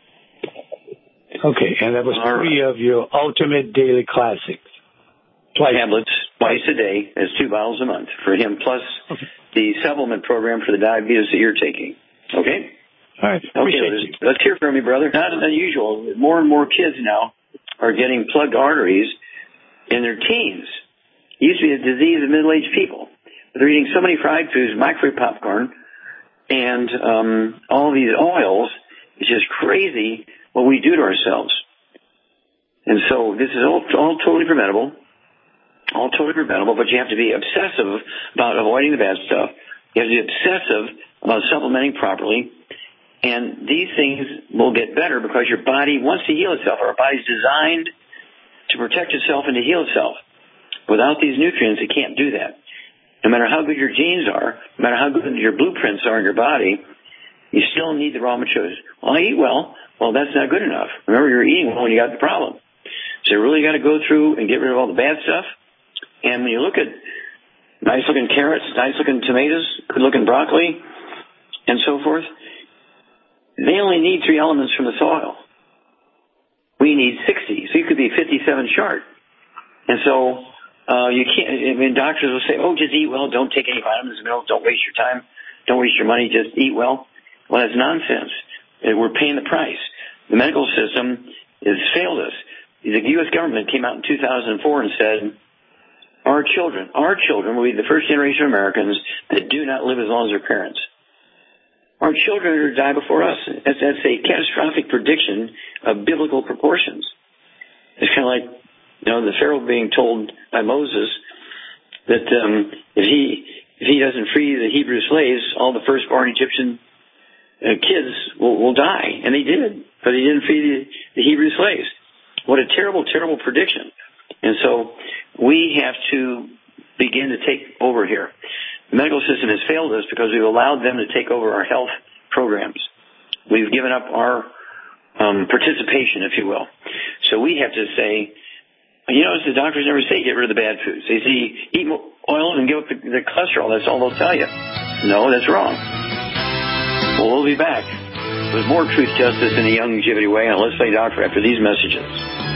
Okay, and that was three of your Ultimate Daily Classics. Twice. Tablets twice a day as two bottles a month for him, plus okay. the supplement program for the diabetes that you're taking. Okay? All right. Okay, let's, let's hear from you, brother. Not unusual. More and more kids now are getting plugged arteries in their teens. It used to be a disease of middle-aged people. But they're eating so many fried foods, microwave popcorn, and um, all these oils. It's just crazy what we do to ourselves. And so this is all, all totally preventable, all totally preventable, but you have to be obsessive about avoiding the bad stuff. You have to be obsessive about supplementing properly. And these things will get better because your body wants to heal itself. Our body's designed to protect itself and to heal itself. Without these nutrients, it can't do that. No matter how good your genes are, no matter how good your blueprints are in your body, you still need the raw materials. Well, I eat well. Well, that's not good enough. Remember, you're eating well when you got the problem. So you really got to go through and get rid of all the bad stuff. And when you look at nice-looking carrots, nice-looking tomatoes, good-looking broccoli, and so forth, they only need three elements from the soil. We need sixty, so you could be fifty-seven short. And so uh, you can't. I mean, doctors will say, "Oh, just eat well. Don't take any vitamins and minerals. Don't waste your time. Don't waste your money. Just eat well." Well, that's nonsense. We're paying the price. The medical system has failed us. The U S government came out in two thousand four and said, "Our children, our children will be the first generation of Americans that do not live as long as their parents." Our children are going to die before us. That's, that's a catastrophic prediction of biblical proportions. It's kind of like, you know, the Pharaoh being told by Moses that um, if he if he doesn't free the Hebrew slaves, all the firstborn Egyptian uh, kids will, will die. And they did, but he didn't free the, the Hebrew slaves. What a terrible, terrible prediction. And so we have to begin to take over here. The medical system has failed us because we've allowed them to take over our health programs. We've given up our um, participation, if you will. So we have to say, you know, the doctors never say get rid of the bad foods. They say eat more oil and give up the, the cholesterol. That's all they'll tell you. No, that's wrong. Well, we'll be back with more Truth, Justice in a Youngevity way on Let's Play Doctor after these messages.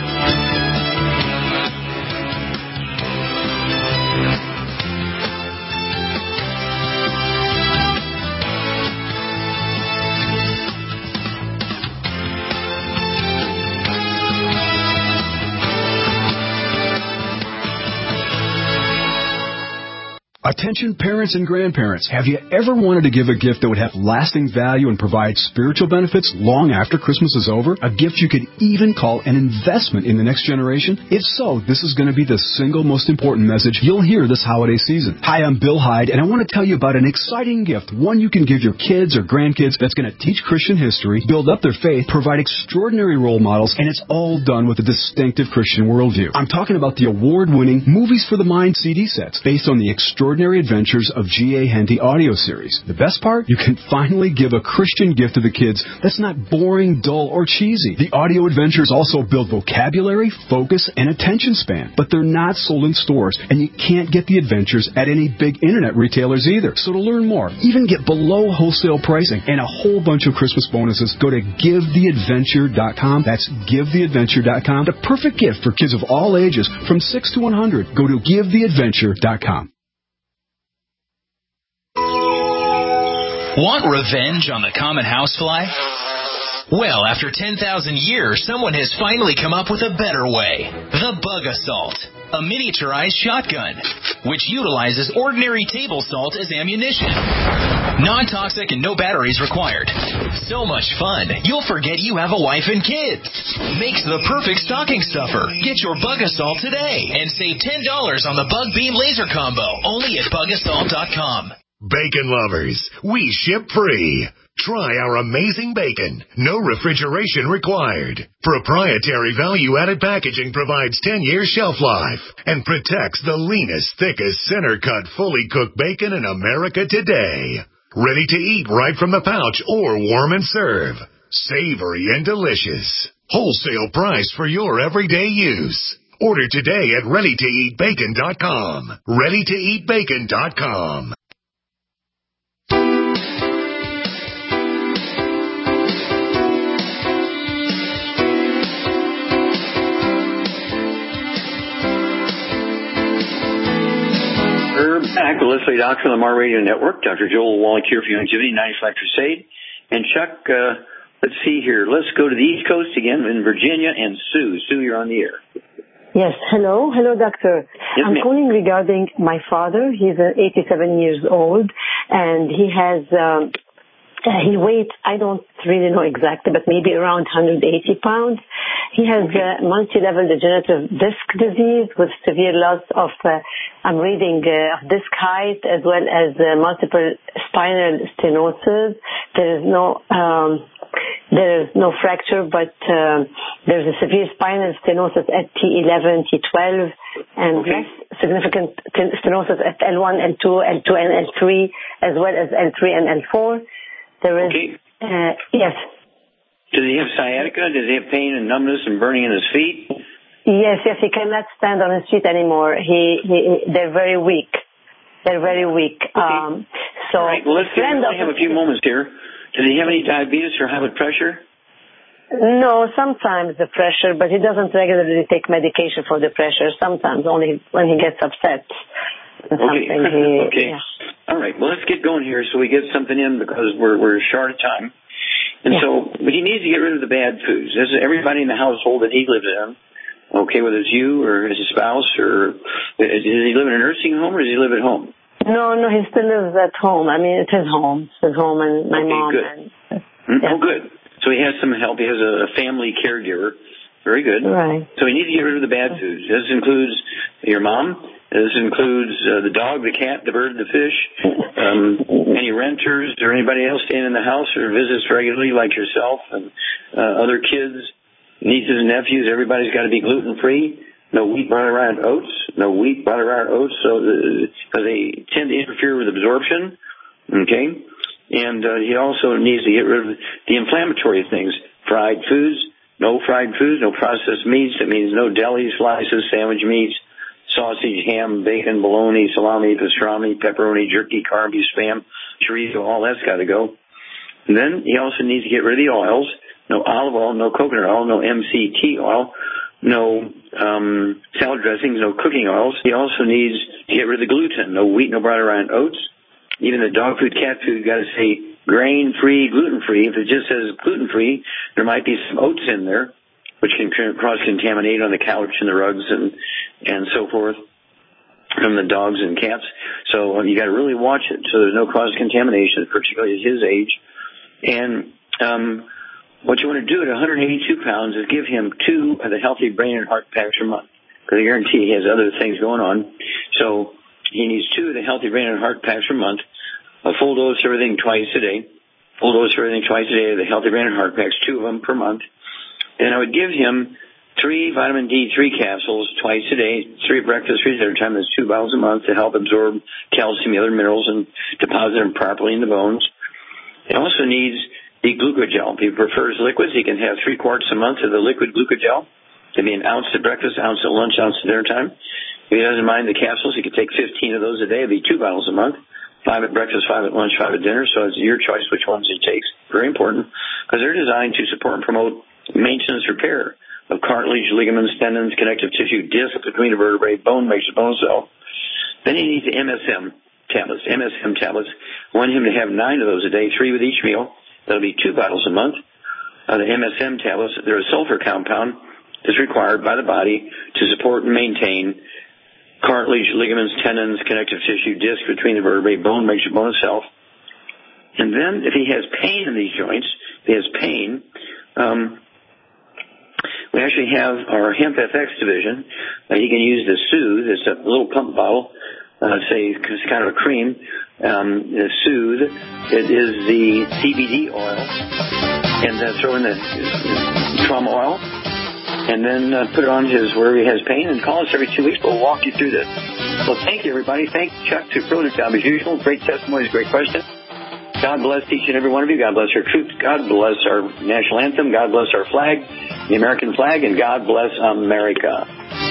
Attention parents and grandparents, have you ever wanted to give a gift that would have lasting value and provide spiritual benefits long after Christmas is over? A gift you could even call an investment in the next generation? If so, this is going to be the single most important message you'll hear this holiday season. Hi, I'm Bill Hyde, and I want to tell you about an exciting gift, one you can give your kids or grandkids that's going to teach Christian history, build up their faith, provide extraordinary role models, and it's all done with a distinctive Christian worldview. I'm talking about the award-winning Movies for the Mind C D sets, based on the extraordinary Adventures of G A. Henty audio series. The best part? You can finally give a Christian gift to the kids that's not boring, dull, or cheesy. The audio adventures also build vocabulary, focus, and attention span, but they're not sold in stores, and you can't get the adventures at any big internet retailers either. So to learn more, even get below wholesale pricing and a whole bunch of Christmas bonuses, go to give the adventure dot com. That's give the adventure dot com. The perfect gift for kids of all ages from six to one hundred. Go to give the adventure dot com. Want revenge on the common housefly? Well, after ten thousand years, someone has finally come up with a better way. The Bug Assault, a miniaturized shotgun, which utilizes ordinary table salt as ammunition. Non-toxic and no batteries required. So much fun, you'll forget you have a wife and kids. Makes the perfect stocking stuffer. Get your Bug Assault today and save ten dollars on the Bug Beam Laser Combo, only at bug assault dot com. Bacon lovers, we ship free. Try our amazing bacon. No refrigeration required. Proprietary value-added packaging provides ten years shelf life and protects the leanest, thickest, center-cut, fully cooked bacon in America today. Ready to eat right from the pouch or warm and serve. Savory and delicious. Wholesale price for your everyday use. Order today at ready to eat bacon dot com. ready to eat bacon dot com. We're back with Let's Play Doctor on the Mar Radio Network. Doctor Joel Wallach here for Youngevity, ninety-five Crusade. And Chuck, uh, let's see here. Let's go to the East Coast again in Virginia. And Sue. Sue, you're on the air. Yes. Hello. Hello, doctor. Yes, I'm ma'am. calling regarding my father. He's uh, eighty-seven years old, and he has... Um, Uh, he weighs, I don't really know exactly, but maybe around one hundred eighty pounds. He has uh, multi-level degenerative disc disease with severe loss of, uh, I'm reading, uh, of disc height as well as uh, multiple spinal stenosis. There is no, um, there is no fracture, but uh, there's a severe spinal stenosis at T eleven, T twelve, and less significant stenosis at L one, L two, L two, and L three, as well as L three and L four. There is, okay. uh, yes. Does he have sciatica? Does he have pain and numbness and burning in his feet? Yes, yes, he cannot stand on his feet anymore. He, he, they're very weak. They're very weak. Okay. Um, so, All right, well, let's see. We only have a few moments here. Does he have any diabetes or high blood pressure? No, sometimes the pressure, but he doesn't regularly take medication for the pressure. Sometimes only when he gets upset. Okay. He, okay. Yeah. All right. Well, let's get going here so we get something in because we're we're short of time. And yeah. so, but he needs to get rid of the bad foods. This is everybody in the household that he lives in. Okay, whether it's you or his spouse or does he live in a nursing home or does he live at home? No, no, he still lives at home. I mean, it's his home. It's his home and my okay, mom. Good. And, yeah. Oh, good. So he has some help. He has a family caregiver. Very good. Right. So he needs to get rid of the bad foods. This includes your mom. This includes uh, the dog, the cat, the bird, the fish, um, any renters or anybody else staying in the house or visits regularly like yourself and uh, other kids, nieces and nephews. Everybody's got to be gluten-free. No wheat, barley, rye, and oats. No wheat, barley, rye, or oats, so because they tend to interfere with absorption. Okay, and uh, he also needs to get rid of the inflammatory things. Fried foods, no fried foods, no processed meats. That means no delis, slices, sandwich meats, sausage, ham, bacon, bologna, salami, pastrami, pepperoni, jerky, carby, spam, chorizo. All that's got to go. And then he also needs to get rid of the oils. No olive oil, no coconut oil, no M C T oil. No um, salad dressings, no cooking oils. He also needs to get rid of the gluten. No wheat, no barley, rye, and oats. Even the dog food, cat food, got to say grain-free, gluten-free. If it just says gluten-free, there might be some oats in there, which can cross-contaminate on the couch and the rugs and and so forth from the dogs and cats. So uh, you got to really watch it so there's no cross-contamination, particularly at his age. And um, what you want to do at one hundred eighty-two pounds is give him two of the Healthy Brain and Heart Packs a month, because I guarantee he has other things going on. So he needs two of the Healthy Brain and Heart Packs a month, a full dose of everything twice a day, full dose of everything twice a day of the Healthy Brain and Heart Packs, two of them per month. And I would give him three vitamin D three capsules twice a day, three at breakfast, three at dinner time. That's two bottles a month to help absorb calcium, other minerals, and deposit them properly in the bones. He also needs the glucogel. If he prefers liquids, he can have three quarts a month of the liquid glucogel. It'd be an ounce at breakfast, ounce at lunch, ounce at dinner time. If he doesn't mind the capsules, he could take fifteen of those a day. It'd be two bottles a month, five at breakfast, five at lunch, five at dinner. So it's your choice which ones he takes. Very important, because they're designed to support and promote maintenance repair of cartilage, ligaments, tendons, connective tissue, disc between the vertebrae, bone makes a bone cell. Then he needs the M S M tablets. M S M tablets. I want him to have nine of those a day, three with each meal. That'll be two bottles a month. Uh, the M S M tablets, they're a sulfur compound that's required by the body to support and maintain cartilage, ligaments, tendons, connective tissue, disc between the vertebrae, bone makes a bone itself. And then if he has pain in these joints, if he has pain, um, we actually have our Hemp F X division. Uh, he can use the Soothe. It's a little pump bottle. Uh, say it's kind of a cream. Um, the Soothe. It is the C B D oil, and uh, throw in the trauma oil, and then uh, put it on his wherever he has pain. And call us every two weeks. We'll walk you through this. So thank you, everybody. Thank Chuck to brilliant job as usual. Great testimonies, great questions. God bless each and every one of you. God bless our troops. God bless our national anthem. God bless our flag, the American flag, and God bless America.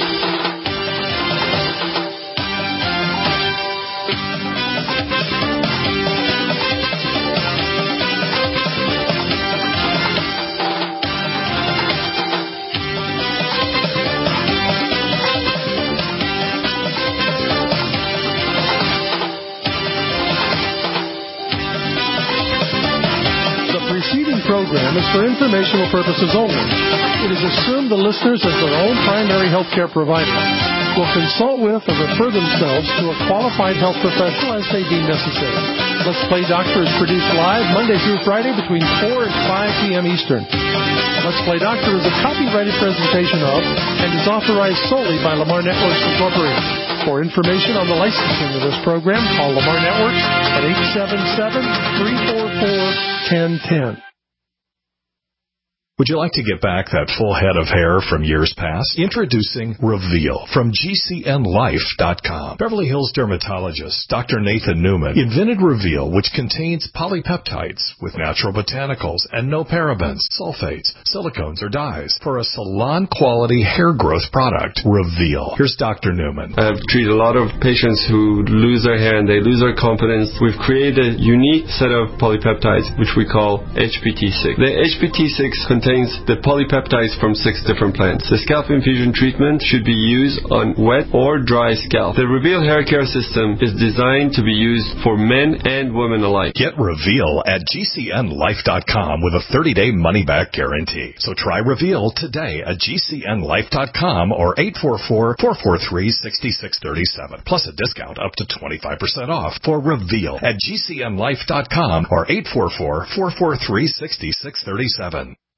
Program is for informational purposes only. It is assumed the listeners, as their own primary health care provider, will consult with or refer themselves to a qualified health professional as they deem necessary. Let's Play Doctor is produced live Monday through Friday between four and five p.m. Eastern. Let's Play Doctor is a copyrighted presentation of and is authorized solely by Lamar Networks Incorporated. For information on the licensing of this program, call Lamar Networks at eight seven seven, three four four, one zero one zero. Would you like to get back that full head of hair from years past? Introducing Reveal from G C N Life dot com. Beverly Hills dermatologist Doctor Nathan Newman invented Reveal, which contains polypeptides with natural botanicals and no parabens, sulfates, silicones, or dyes for a salon-quality hair growth product. Reveal. Here's Doctor Newman. I've treated a lot of patients who lose their hair and they lose their confidence. We've created a unique set of polypeptides, which we call H P T six. The H P T six contains the polypeptides from six different plants. The scalp infusion treatment should be used on wet or dry scalp. The Reveal hair care system is designed to be used for men and women alike. Get Reveal at G C N Life dot com with a thirty-day money-back guarantee. So try Reveal today at G C N Life dot com or eight four four, four four three, six six three seven. Plus a discount up to twenty-five percent off for Reveal at G C N Life dot com or eight four four, four four three, six six three seven.